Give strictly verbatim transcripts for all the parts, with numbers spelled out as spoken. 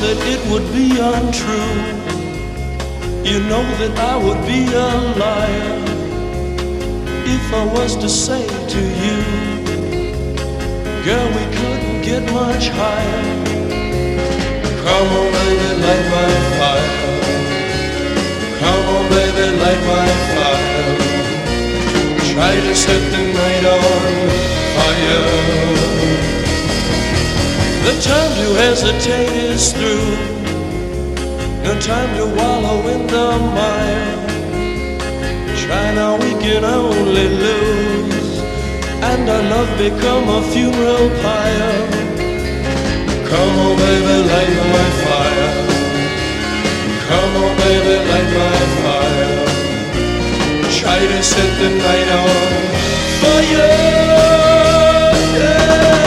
that it would be untrue. You know that I would be a liar if I was to say to you, girl, we couldn't get much higher. Come on, baby, light my fire. Come on, baby, light my fire. Try to set the night on fire. The time to hesitate is through. No time to wallow in the mire. Try now, we can only lose, and our love become a funeral pyre. Come on, baby, light my fire. Come on, baby, light my fire. Try to set the night on fire. Yeah.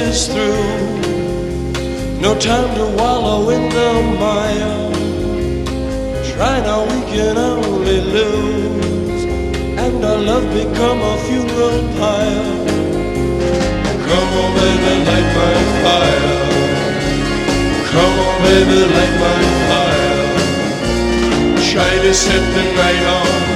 is through. No time to wallow in the mire. Try now, we can only lose, and our love become a funeral pyre. Come on, baby, light my fire. Come on, baby, light my fire. Try to set the night on